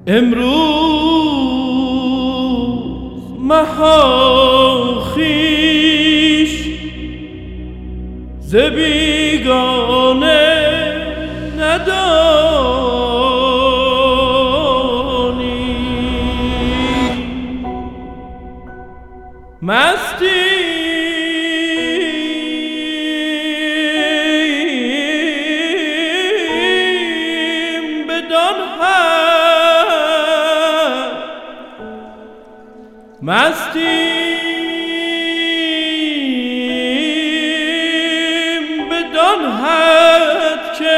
امروز مها خویش ز بیگانه ندانی، مستیم بدان حد، مستیم بدان حد که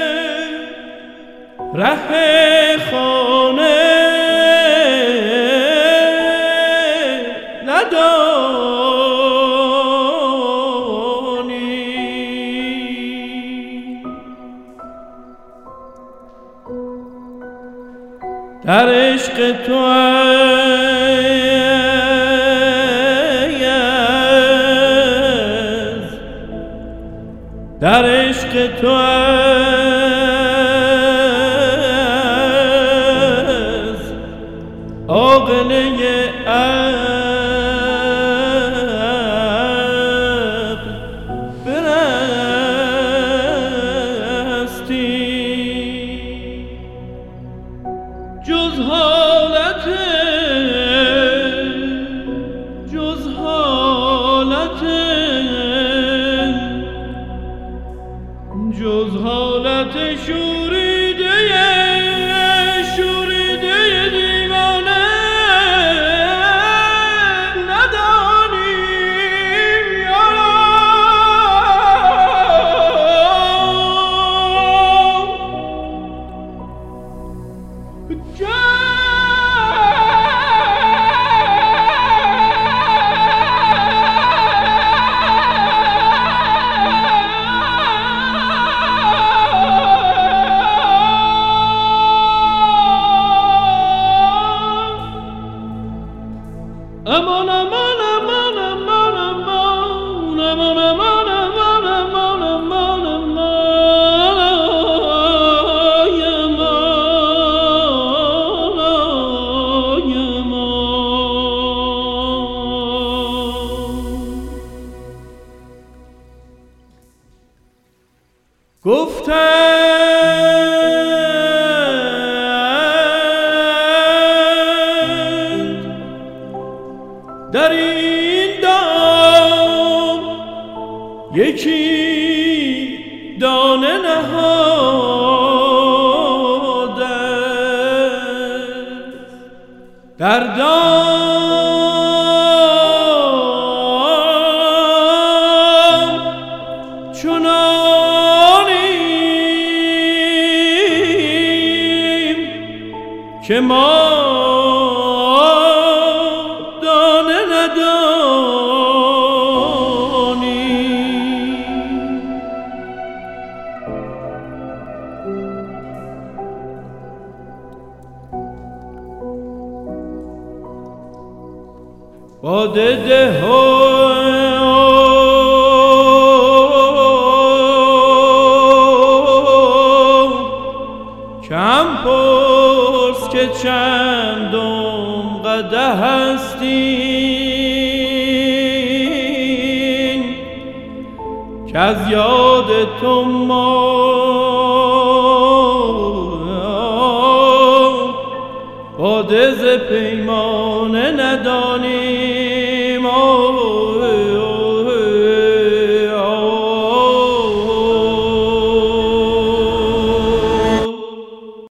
ره خانه ندانی. در عشق تو در عشق تو از آغنه عقل برستی، جز حالت شوریده دیوانه ندانی. امان امان امان امان امان امان امان امان امان امان امان آی امان آی امان. در این دام یکی دانه نهاده، در دام چنانیم که ما باده ده کم پرس که چندم قدح هستین، که از یاد تو ما باده ز پیمانه ندانیم.